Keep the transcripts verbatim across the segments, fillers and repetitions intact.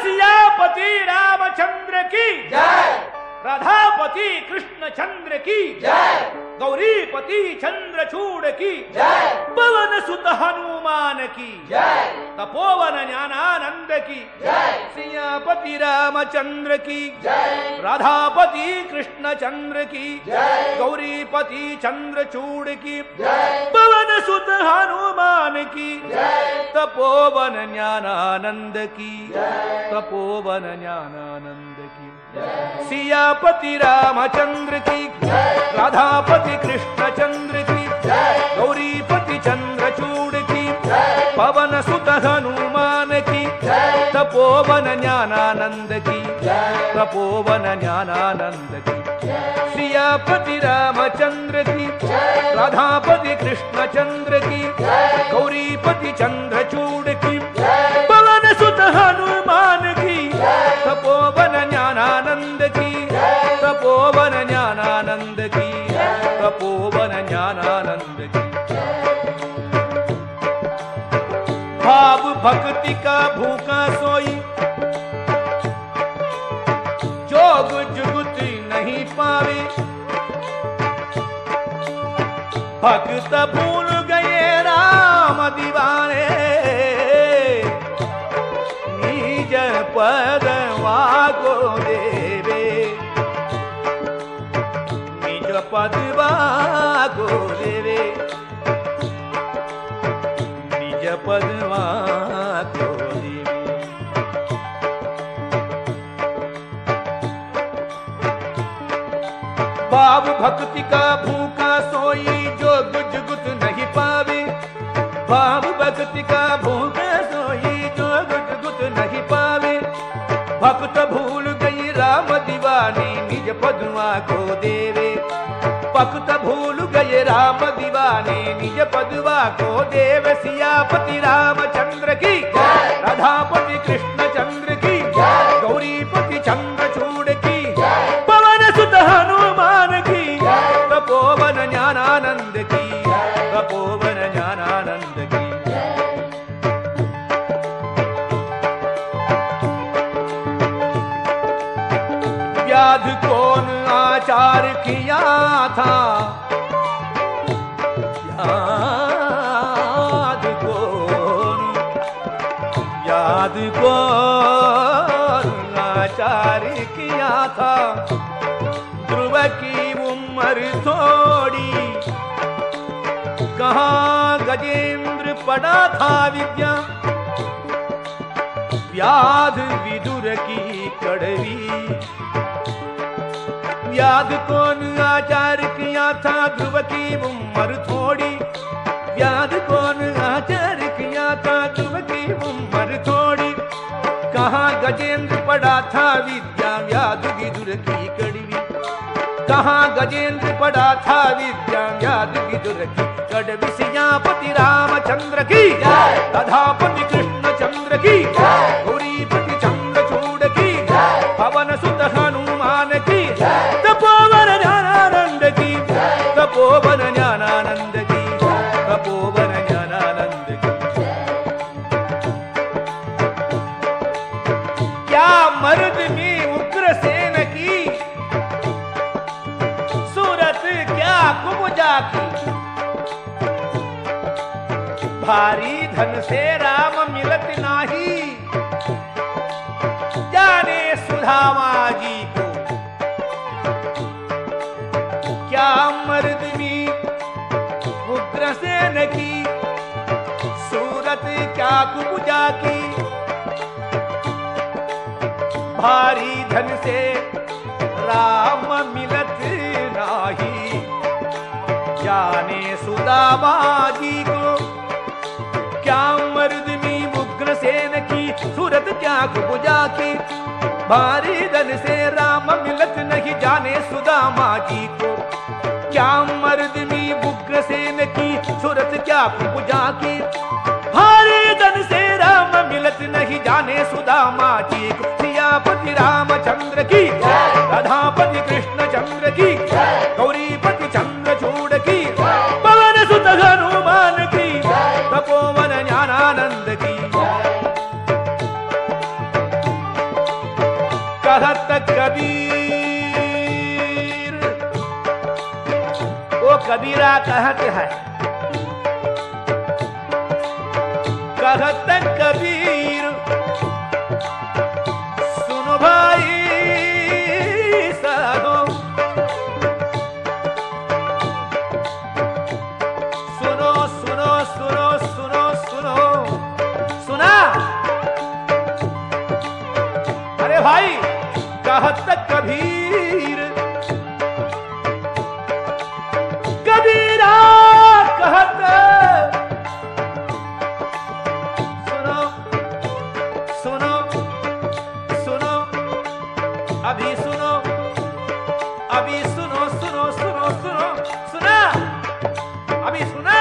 सियापति रामचंद्र की जय, राधापति कृष्ण चंद्र की जय, गौरीपति चंद्रचूड़ की जय, पवन सुत हनुमान की जय, तपोवन ज्ञानानंद की जय, सियापति रामचंद्र की जय, राधापति कृष्ण चंद्र की जय, गौरीपति चंद्रचूड़ की जय, पवन सुत हनुमान की जय, तपोवन ज्ञानानंद की जय, तपोवन ज्ञानानंद की जय, सियापति रामचंद्र की जय, राधापति कृष्ण चंद्र की जय, गौरीपति चंद्रचूड़ की जय, पवन सुत हनुमान की जय, तपोवन ज्ञानानंद की जय, तपोवन ज्ञानानंद की जय, सियापति रामचंद्र की जय, राधापति कृष्ण चंद्र की जय, गौरीपति चंद्रचूड़ की जय, पवन सुत हनुमान की जय, तपोवन ज्ञानानंद की जय, तपोवन ज्ञानानंद की जय, तपोवन ज्ञानानंद की जय। भाव भक्ति का भूखा सोई, जोग जुगुत नहीं पावे, भक्त भूल गए राम दीवाने, निज पद वागो देवे, निज पद वागो देवे, निज पद वागो देवे। भाव भक्ति का भूखा सोई, जोग जुगुत नहीं पावे, भाव भक्ति का भूखा सोई, जोग जुगुत नहीं पावे, भक्त भूल गई राम दीवानी, निज पदवा को देवे, भक्त भूल गए राम दीवानी, निज पदवा को देव, सियापति रामचंद्र की जय, राधापति कृष्ण चंद्र की जय, गौरीपति चंद्रचूड़ की जय, पवन सुत हनुमान की जय, तपोवन ज्ञानानंद की जय, तपोवन ज्ञानानंद की जय। व्याध कौन आचार किया था, याद कौन, याद कौन आचार किया था, ध्रुव की उम्र थोड़ी, कहाँ गजेंद्र पड़ा था विद्या, व्याध विदुर की कड़वी, व्याध कौन आचार किया था, ध्रुव की उम्र थोड़ी, व्याध कौन आचार किया था, ध्रुव की उम्र थोड़ी, कहाँ गजेंद्र पड़ा था विद्या, व्याध विदुर की कड़वी, कहाँ गजेंद्र पड़ा था विद्या, व्याध विदुर की कड़वी, सियापति रामचंद्र की जय, राधापति कृष्ण चंद्र की जय, गौरीपति चंद्रचूड़ की जय, पवन सुत हनुमान की जय, तपोवन ज्ञानानंद की जय, तपोवन ज्ञानानंद की जय, तपोवन ज्ञानानंद की जय। क्या मर्द में उग्रसेन की सूरत, क्या कुबजा की, भारी धन से राम मिलत नाही, जाने सुधामा जी को, क्या मर्द में उग्रसेन की सूरत, क्या कुबजा की, भारी धन से राम मिलत नाही, जाने सुदामा जी को, क्या मर्द में उग्रसेन की सूरत, क्या कुबजा की, भारी धन से राम मिलत नहीं, जाने सुदामा जी को, क्या मर्द में उग्रसेन की सूरत, क्या कुबजा की, भारी धन से राम मिलत नहीं, जाने सुदामा जी को, सियापति रामचंद्र की जय, राधापति कृष्ण चंद्र की जय, गौरीपति चंद्रचूड़ की जय, पवन सुत हनुमान की जय, तपोवन ज्ञानानंद की जय। कहत कबीर, वो कबीरा कहत है, कहत कबीर सुनो भाई साधो, सुनो सुनो सुनो सुनो सुनो सुना। अरे भाई कहत कबीर, कबीरा कहत सुनो सुनो सुनो, अभी सुनो अभी सुनो सुनो सुनो सुनो सुना, अभी सुना।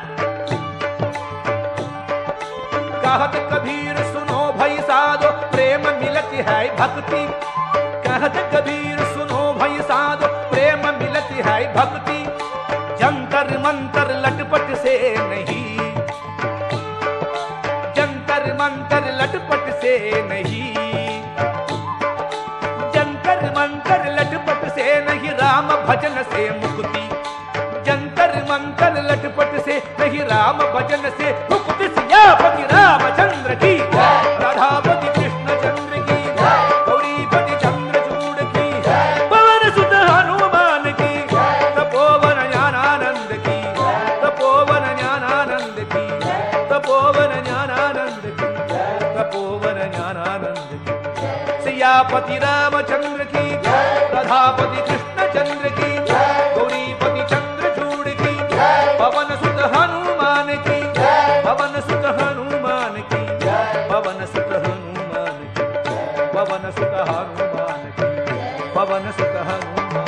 कहत कबीर सुनो भई साधो, प्रेम मिलती है भक्ति। कहत कबीर सुनो भई साधो, प्रेम मिलती है भक्ति। जंतर मंतर लटपट से नहीं, जंतर मंतर लटपट से नहीं, जंतर मंतर लटपट से नहीं, राम भजन से मुक्ति। जंतर मंतर लटपट से नहीं, राम भजन से मुक्ति। सियापति रामचंद्र की, राधापति कृष्ण चंद्र की, गौरीपति चंद्रचूड़ की, पवन सुत हनुमान की, तपोवन ज्ञानानंद की, तपोवन ज्ञानानंद की, तपोवन ज्ञानानंद की, तपोवन ज्ञानानंद की। सियापति रामचंद्र की, राधापति कृष्ण चंद्र की, गौरीपति चंद्रचूड़ की, पवन सुत हनुमान की, पवन सुत हनुमान की, पवन सुत हनुमान की, पवन सुत हनुमान की, पवन सुत हनुमान।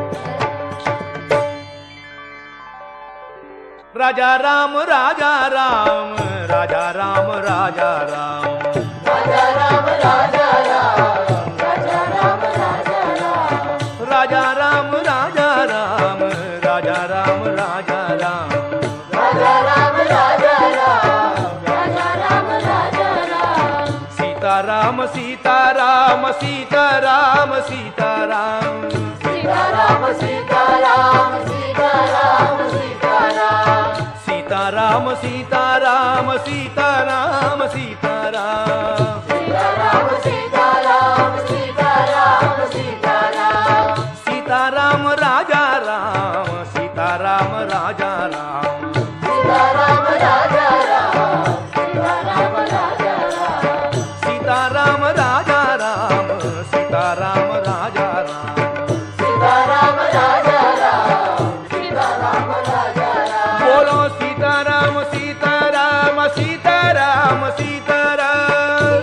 राजा राम राजा राम, राजा राम राजा राम, राजा राम राजा राम, राजा राम राजा राम, राजा राम राजा राम, राजा राम राजा राम, राजा राम राजा राम, राजा राम राजा राम। सीताराम सीताराम सीताराम सीताराम, सीताराम सीताराम सीताराम सीताराम, सीताराम सीताराम सीताराम सीताराम, सीताराम सीताराम सीताराम सीताराम, सीताराम राजा राम, सीताराम राजा राम, सीताराम राजा राम, सीताराम राजा राम, सीताराम राजा राम, सीताराम राजा राम, सीताराम राजा राम, सीताराम राजा राम। बोलो सीताराम सीताराम सीताराम सीताराम,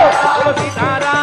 बोलो सीताराम